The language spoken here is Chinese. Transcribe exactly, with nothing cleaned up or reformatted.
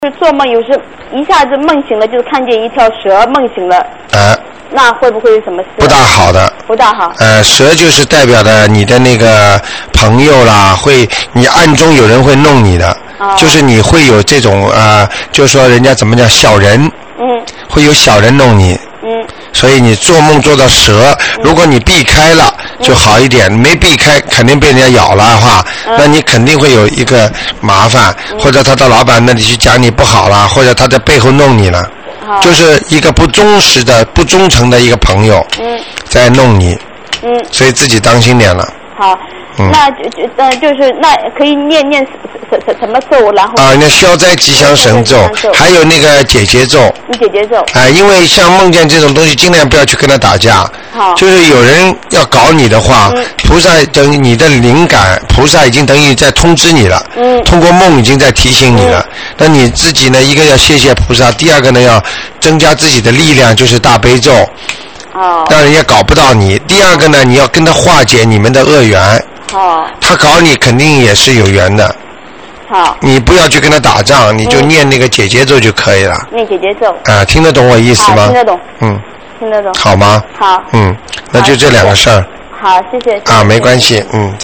就是做梦有时一下子梦醒了，就是看见一条蛇，梦醒了。 啊。 那会不会有什么事？ 不大好的。 不大好。 呃，蛇就是代表的你的那个朋友啦，会你暗中有人会弄你的，哦、就是你会有这种呃，就是说人家怎么讲小人， 嗯， 会有小人弄你。 嗯。 所以你做梦做到蛇，如果你避开了就好一点，没避开肯定被人家咬了的话，那你肯定会有一个麻烦，或者他的老板那里去讲你不好了，或者他在背后弄你了，就是一个不忠实的、不忠诚的一个朋友在弄你，所以自己当心点了。 好。嗯、那就就呃就是那可以念念什什什么咒，然后啊，那消灾吉祥神咒，还有那个解结咒。 你解结咒。啊、 呃，因为像梦见这种东西，尽量不要去跟他打架。 好。 就是有人要搞你的话，嗯、菩萨等于你的灵感，菩萨已经等于在通知你了。嗯。通过梦已经在提醒你了。嗯、那你自己呢？一个要谢谢菩萨，第二个呢要增加自己的力量，就是大悲咒。 哦。 让人家搞不到你。第二个呢，你要跟他化解你们的恶缘。 好， 他搞你肯定也是有缘的。 好， 你不要去跟他打仗，你就念那个解结咒就可以了。 念解结咒。 啊，听得懂我意思吗？ 听得懂。 嗯。 听得懂。 好吗？ 好。 嗯，那就这两个事儿。 好，谢谢。 啊，没关系，嗯。